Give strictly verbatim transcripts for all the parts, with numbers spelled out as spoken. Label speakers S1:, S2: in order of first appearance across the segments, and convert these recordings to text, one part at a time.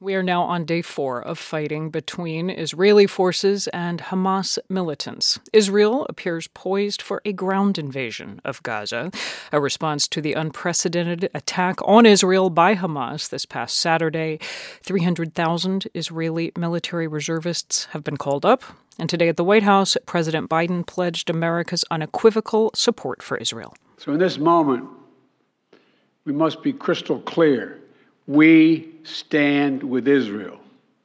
S1: We are now on day four of fighting between Israeli forces and Hamas militants. Israel appears poised for a ground invasion of Gaza, a response to the unprecedented attack on Israel by Hamas this past Saturday. three hundred thousand Israeli military reservists have been called up. And today at the White House, President Biden pledged America's unequivocal support for Israel.
S2: So in this moment, we must be crystal clear. We stand with Israel.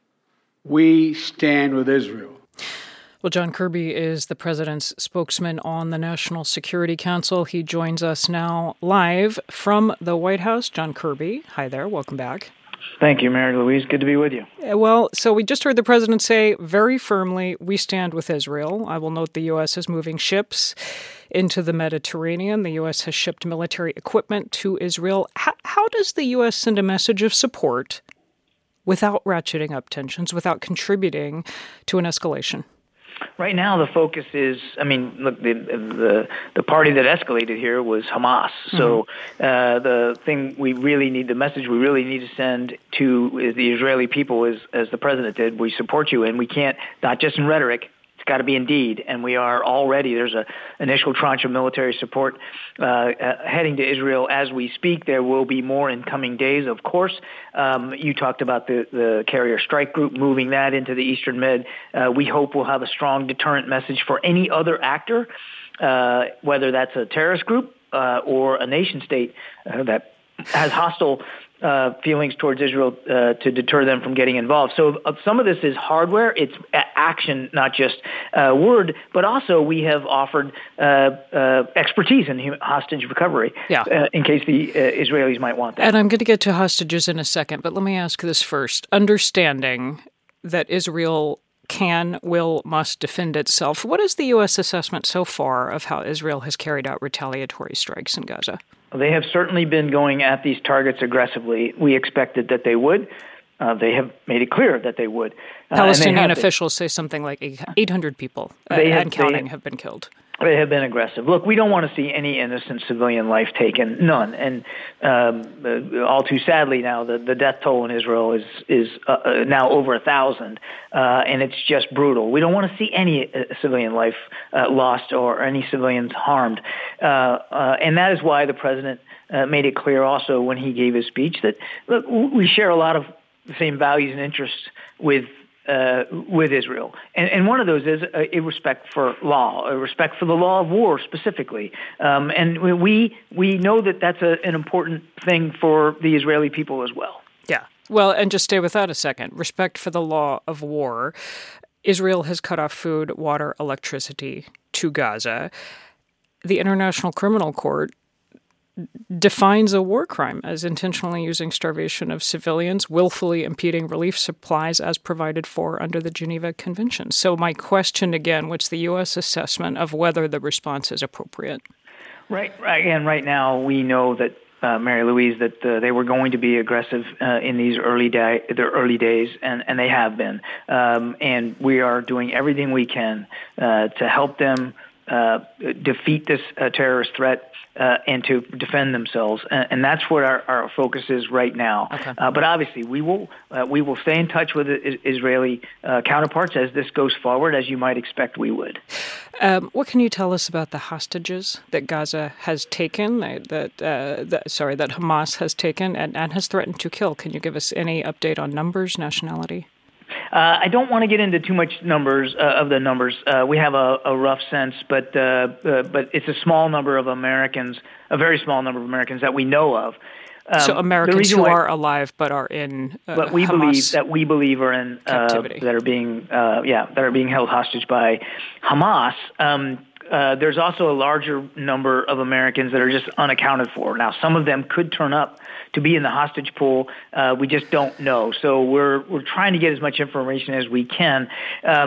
S2: We stand with Israel.
S1: Well, John Kirby is the president's spokesman on the National Security Council. He joins us now live from the White House. John Kirby, hi there. Welcome back.
S3: Thank you, Mary Louise. Good to be with you.
S1: Well, so we just heard the president say very firmly, we stand with Israel. I will note the U S is moving ships into the Mediterranean. The U S has shipped military equipment to Israel. How, how does the U S send a message of support without ratcheting up tensions, without contributing to an escalation?
S3: Right now, the focus is, I mean, look, the the, the party that escalated here was Hamas. Mm-hmm. So uh, the thing we really need, the message we really need to send to the Israeli people is, as the president did, we support you, and we can't, not just in rhetoric, it's got to be in deed, and we are already, there's a initial tranche of military support uh, uh, heading to Israel as we speak. There will be more in coming days, of course. Um, you talked about the, the carrier strike group, moving that into the Eastern Med. Uh, we hope we'll have a strong deterrent message for any other actor, uh, whether that's a terrorist group uh, or a nation state uh, that has hostile Uh, feelings towards Israel uh, to deter them from getting involved. So uh, some of this is hardware. It's a- action, not just uh, word, but also we have offered uh, uh, expertise in hostage recovery
S1: yeah.
S3: uh, in case the uh, Israelis might want that.
S1: And I'm going to get to hostages in a second, but let me ask this first. Understanding that Israel can, will, must defend itself, what is the U S assessment so far of how Israel has carried out retaliatory strikes in Gaza?
S3: They have certainly been going at these targets aggressively. We expected that they would. Uh, they have made it clear that they would. Uh,
S1: Palestinian officials say something like eight hundred people uh,
S3: they have,
S1: and counting
S3: they,
S1: have been killed.
S3: They have been aggressive. Look, we don't want to see any innocent civilian life taken, none. And um, all too sadly now, the, the death toll in Israel is is uh, now over a thousand, uh, and it's just brutal. We don't want to see any uh, civilian life uh, lost or any civilians harmed. Uh, uh, and that is why the president uh, made it clear also when he gave his speech that, look, we share a lot of the same values and interests with Uh, with Israel. And, and one of those is a, a respect for law, a respect for the law of war specifically. Um, and we we know that that's a, an important thing for the Israeli people as well.
S1: Yeah. Well, and just stay with that a second. Respect for the law of war. Israel has cut off food, water, electricity to Gaza. The International Criminal Court defines a war crime as intentionally using starvation of civilians, willfully impeding relief supplies as provided for under the Geneva Convention. So my question again, what's the U S assessment of whether the response is appropriate?
S3: Right. Again, right now we know that, uh, Mary Louise, that uh, they were going to be aggressive uh, in these early day, their early days, and, and they have been. Um, and we are doing everything we can uh, to help them uh, defeat this uh, terrorist threat. Uh, and to defend themselves, and, and that's what our, our focus is right now.
S1: Okay.
S3: Uh, but obviously, we will uh, we will stay in touch with the Israeli uh, counterparts as this goes forward, as you might expect we would.
S1: Um, what can you tell us about the hostages that Gaza has taken? That, uh, that sorry, that Hamas has taken and, and has threatened to kill. Can you give us any update on numbers, nationality?
S3: Uh, I don't want to get into too much numbers uh, of the numbers. Uh, we have a, a rough sense, but uh, uh, but it's a small number of Americans, a very small number of Americans that we know of.
S1: Um, so Americans who why, are alive but are in uh,
S3: but we
S1: Hamas
S3: believe that we believe are in
S1: captivity.
S3: Uh, that are being uh, yeah that are being held hostage by Hamas. Um, uh, there's also a larger number of Americans that are just unaccounted for. Now, some of them could turn up to be in the hostage pool. Uh, we just don't know. So we're we're trying to get as much information as we can. Um,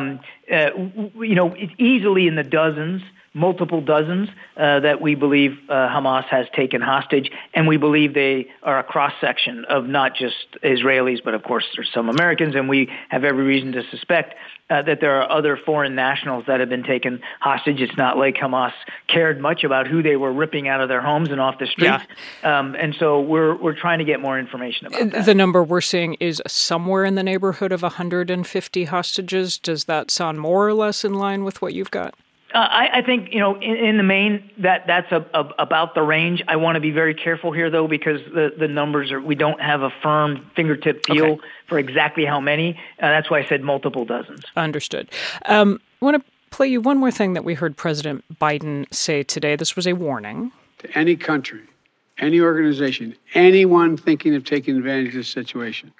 S3: uh, you know, it's easily in the dozens, multiple dozens, uh, that we believe uh, Hamas has taken hostage, and we believe they are a cross-section of not just Israelis, but of course there's some Americans, and we have every reason to suspect uh, that there are other foreign nationals that have been taken hostage. It's not like Hamas cared much about who they were ripping out of their homes and off the streets, yeah. um, and so we're we're trying to get more information about that.
S1: The number we're seeing is somewhere in the neighborhood of one hundred fifty hostages. Does that sound more or less in line with what you've got?
S3: Uh, I, I think, you know, in, in the main, that that's a, a, about the range. I want to be very careful here, though, because the, the numbers are, we don't have a firm fingertip feel okay. for exactly how many. Uh, that's why I said multiple dozens.
S1: Understood. Um, I want to play you one more thing that we heard President Biden say today. This was a warning.
S2: To any country, any organization, anyone thinking of taking advantage of this situation,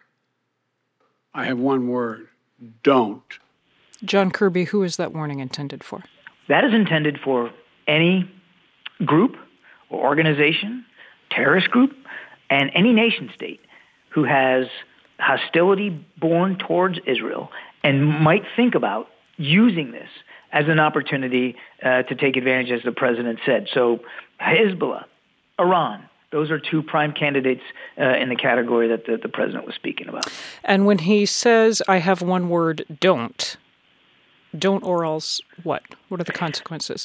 S2: I have one word: don't.
S1: John Kirby, who is that warning intended for?
S3: That is intended for any group or organization, terrorist group, and any nation state who has hostility born towards Israel and might think about using this as an opportunity uh, to take advantage, as the president said. So Hezbollah, Iran, those are two prime candidates uh, in the category that the, the president was speaking about.
S1: And when he says, I have one word, don't, Don't or else what? What are the consequences?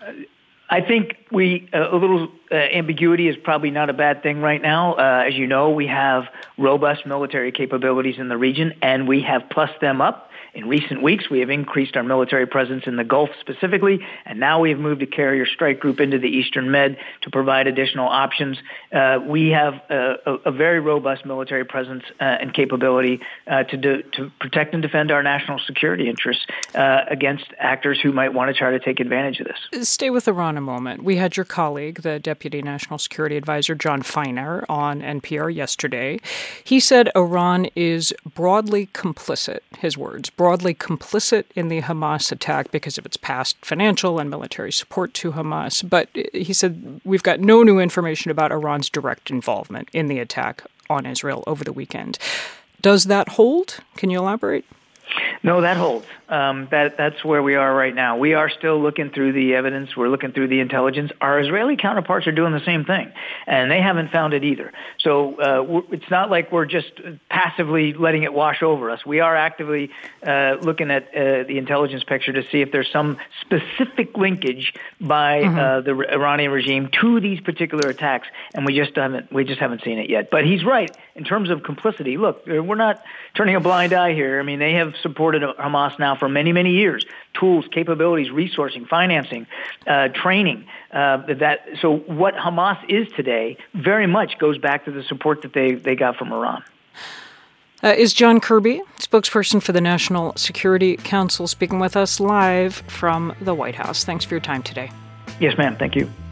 S3: I think we uh, a little uh, ambiguity is probably not a bad thing right now. Uh, as you know, we have robust military capabilities in the region, and we have plussed them up. In recent weeks, we have increased our military presence in the Gulf specifically, and now we have moved a carrier strike group into the Eastern Med to provide additional options. Uh, we have a, a, a very robust military presence uh, and capability uh, to do, to protect and defend our national security interests uh, against actors who might want to try to take advantage of this.
S1: Stay with Iran a moment. We had your colleague, the Deputy National Security Advisor, John Feiner, on N P R yesterday. He said Iran is broadly complicit, his words, broadly complicit in the Hamas attack because of its past financial and military support to Hamas. But he said we've got no new information about Iran's direct involvement in the attack on Israel over the weekend. Does that hold? Can you elaborate?
S3: No, that holds. Um, that that's where we are right now. We are still looking through the evidence. We're looking through the intelligence. Our Israeli counterparts are doing the same thing, and they haven't found it either. So uh, it's not like we're just passively letting it wash over us. We are actively uh, looking at uh, the intelligence picture to see if there's some specific linkage by mm-hmm. uh, the Iranian regime to these particular attacks, and we just haven't we just haven't seen it yet. But he's right in terms of complicity. Look, we're not turning a blind eye here. I mean, they have supported Hamas now for many, many years. Tools, capabilities, resourcing, financing, uh, training. Uh, that so what Hamas is today very much goes back to the support that they, they got from Iran.
S1: Uh, is John Kirby, spokesperson for the National Security Council, speaking with us live from the White House. Thanks for your time today.
S3: Yes, ma'am. Thank you.